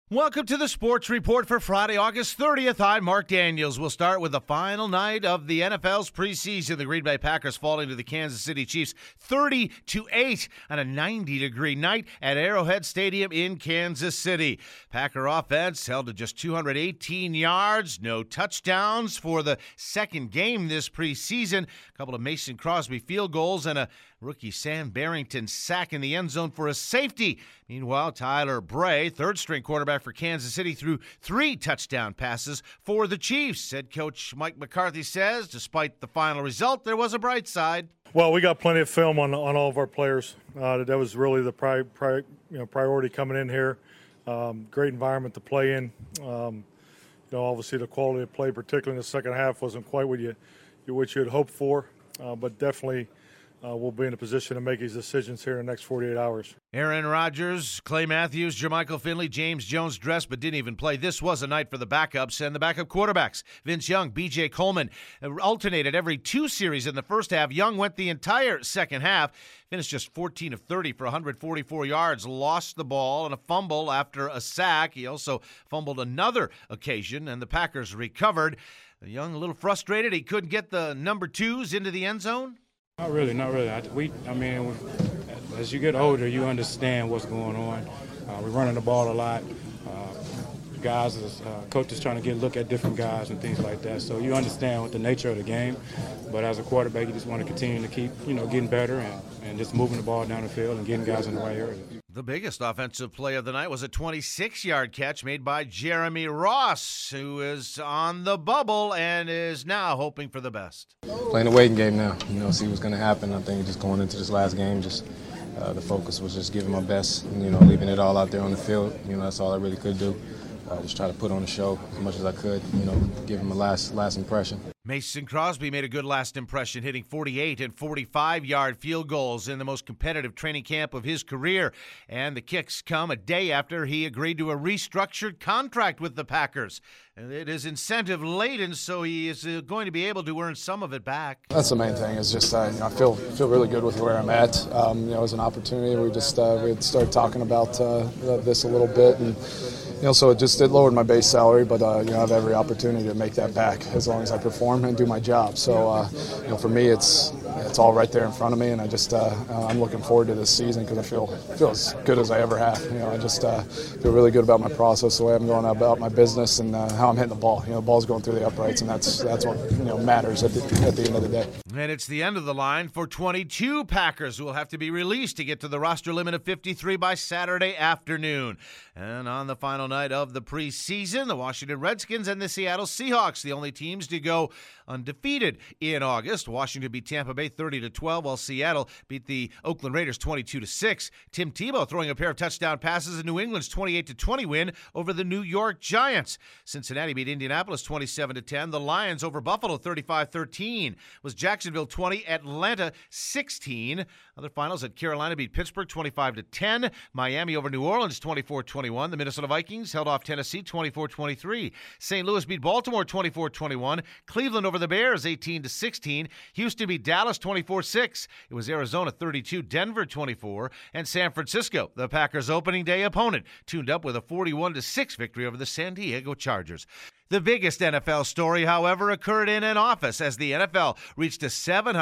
Welcome to the Sports Report for Friday, August 30th. I'm Mark Daniels. We'll start with the final night of the NFL's preseason. The Green Bay Packers falling to the Kansas City Chiefs 30-8 on a 90-degree night at Arrowhead Stadium in Kansas City. Packer offense held to just 218 yards, no touchdowns for the second game this preseason. A couple of Mason Crosby field goals and a rookie Sam Barrington sack in the end zone for a safety. Meanwhile, Tyler Bray, third-string quarterback for Kansas City, threw 3 touchdown passes for the Chiefs. Head coach Mike McCarthy says, despite the final result, there was a bright side. Well, we got plenty of film on all of our players. That was really the priority coming in here. Great environment to play in. Obviously the quality of play, particularly in the second half, wasn't quite what you had hoped for, but definitely we'll be in a position to make these decisions here in the next 48 hours. Aaron Rodgers, Clay Matthews, Jermichael Finley, James Jones dressed but didn't even play. This was a night for the backups and the backup quarterbacks. Vince Young, B.J. Coleman alternated every 2 series in the first half. Young went the entire second half, finished just 14 of 30 for 144 yards, lost the ball and a fumble after a sack. He also fumbled another occasion, and the Packers recovered. Young a little frustrated. He couldn't get the number 2s into the end zone. Not really. As you get older, you understand what's going on. We're running the ball a lot. Coaches trying to look at different guys and things like that. So you understand what the nature of the game. But as a quarterback, you just want to continue to keep, getting better and just moving the ball down the field and getting guys in the right area. The biggest offensive play of the night was a 26-yard catch made by Jeremy Ross, who is on the bubble and is now hoping for the best. Playing the waiting game now, see what's going to happen. I think just going into this last game, the focus was just giving my best, leaving it all out there on the field. That's all I really could do. Just try to put on a show as much as I could, give him a last impression. Mason Crosby made a good last impression, hitting 48 and 45-yard field goals in the most competitive training camp of his career. And the kicks come a day after he agreed to a restructured contract with the Packers. And it is incentive-laden, so he is going to be able to earn some of it back. That's the main thing. Is just I feel really good with where I'm at. It was an opportunity. We had started talking about this a little bit, and so it lowered my base salary, but I have every opportunity to make that back as long as I perform and do my job. So for me, it's all right there in front of me, and I'm looking forward to this season because I feel as good as I ever have. I feel really good about my process, the way I'm going about my business, and how I'm hitting the ball. The ball's going through the uprights, and that's what matters at the end of the day. And it's the end of the line for 22 Packers who will have to be released to get to the roster limit of 53 by Saturday afternoon. And on the final night of the preseason, the Washington Redskins and the Seattle Seahawks, the only teams to go undefeated in August. Washington beat Tampa Bay 30-12, while Seattle beat the Oakland Raiders 22-6. Tim Tebow throwing a pair of touchdown passes in New England's 28-20 win over the New York Giants. Cincinnati beat Indianapolis 27-10. The Lions over Buffalo 35-13. Was Jacksonville 20, Atlanta 16. Other finals at Carolina beat Pittsburgh 25-10. Miami over New Orleans 24-21. The Minnesota Vikings held off Tennessee 24-23. St. Louis beat Baltimore 24-21. Cleveland over the Bears 18-16. Houston beat Dallas 24-6. It was Arizona 32, Denver 24, and San Francisco, the Packers' opening day opponent, tuned up with a 41-6 victory over the San Diego Chargers. The biggest NFL story, however, occurred in an office as the NFL reached a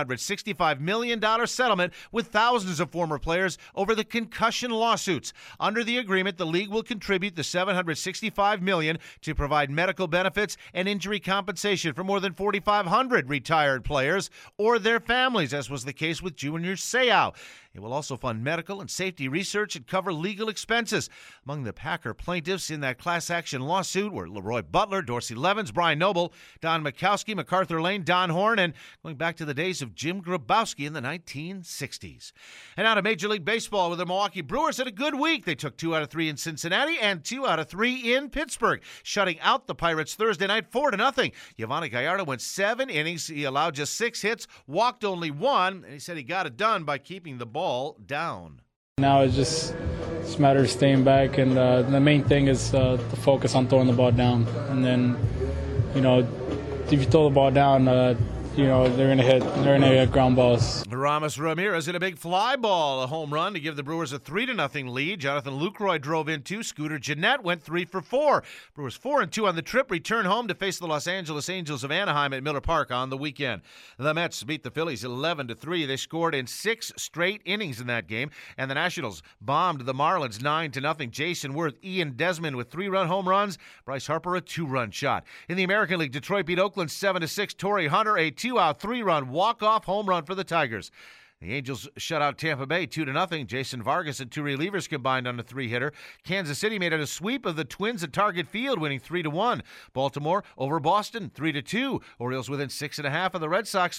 $765 million settlement with thousands of former players over the concussion lawsuits. Under the agreement, the league will contribute the $765 million to provide medical benefits and injury compensation for more than 4,500 retired players or their families, as was the case with Junior Seau. It will also fund medical and safety research and cover legal expenses. Among the Packer plaintiffs in that class action lawsuit were Leroy Butler, Dorsey Levens, Brian Noble, Don Mikowski, MacArthur Lane, Don Horn, and going back to the days of Jim Grabowski in the 1960s. And out of Major League Baseball, with the Milwaukee Brewers had a good week. They took 2 out of 3 in Cincinnati and 2 out of 3 in Pittsburgh, shutting out the Pirates Thursday night 4-0. Yovani Gallardo went 7 innings. He allowed just 6 hits, walked only 1, and he said he got it done by keeping the ball down. Now it's a matter of staying back, and the main thing is to focus on throwing the ball down. And then, if you throw the ball down, they're gonna hit ground balls. Ramos Ramirez hit a big fly ball, a home run to give the Brewers a 3-0 lead. Jonathan Lucroy drove in 2. Scooter Gennett went 3 for 4. Brewers 4-2 on the trip, return home to face the Los Angeles Angels of Anaheim at Miller Park on the weekend. The Mets beat the Phillies 11-3. They scored in 6 straight innings in that game, and the Nationals bombed the Marlins 9-0. Jason Worth, Ian Desmond with 3-run home runs. Bryce Harper a 2-run shot. In the American League, Detroit beat Oakland 7-6. Torrey Hunter a 2-out, 3-run walk-off home run for the Tigers. The Angels shut out Tampa Bay 2-0. Jason Vargas and 2 relievers combined on a 3-hitter. Kansas City made it a sweep of the Twins at Target Field, winning 3-1. Baltimore over Boston 3-2. Orioles within 6.5 of the Red Sox,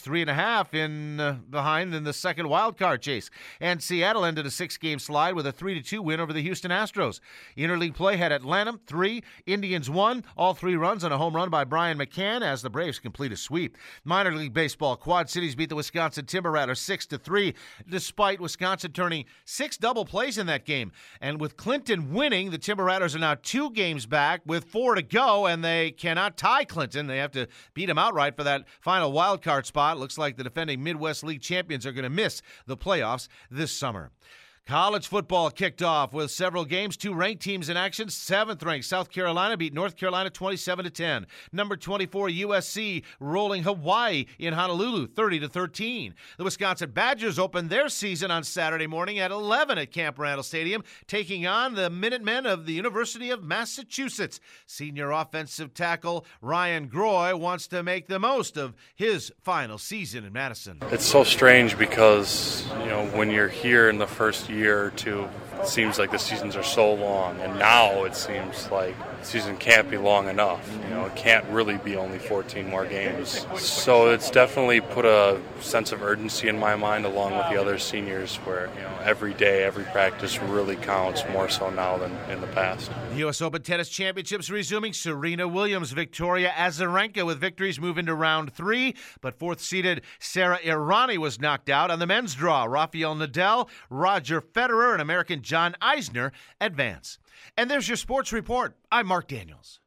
3.5 behind in the second wild card chase. And Seattle ended a 6-game slide with a 3-2 win over the Houston Astros. Interleague play had Atlanta 3, Indians 1, all 3 runs on a home run by Brian McCann as the Braves complete a sweep. Minor League Baseball, Quad Cities beat the Wisconsin Timber Rattlers 6-3. Despite Wisconsin turning 6 double plays in that game. And with Clinton winning, the Timber Rattlers are now 2 games back with 4 to go, and they cannot tie Clinton. They have to beat him outright for that final wild card spot. Looks like the defending Midwest League champions are going to miss the playoffs this summer. College football kicked off with several games, 2 ranked teams in action. 7th-ranked South Carolina beat North Carolina 27-10. Number 24 USC rolling Hawaii in Honolulu 30-13. The Wisconsin Badgers opened their season on Saturday morning at 11 at Camp Randall Stadium, taking on the Minutemen of the University of Massachusetts. Senior offensive tackle Ryan Groy wants to make the most of his final season in Madison. It's so strange because, when you're here in the first year or two, it seems like the seasons are so long, and now it seems like the season can't be long enough. It can't really be only 14 more games. So it's definitely put a sense of urgency in my mind, along with the other seniors, where every day, every practice really counts, more so now than in the past. The U.S. Open Tennis Championships resuming. Serena Williams, Victoria Azarenka with victories move into round 3, but 4th-seeded Sara Errani was knocked out on the men's draw. Rafael Nadal, Roger Federer, and American John Isner advance. And there's your sports report. I'm Mark Daniels.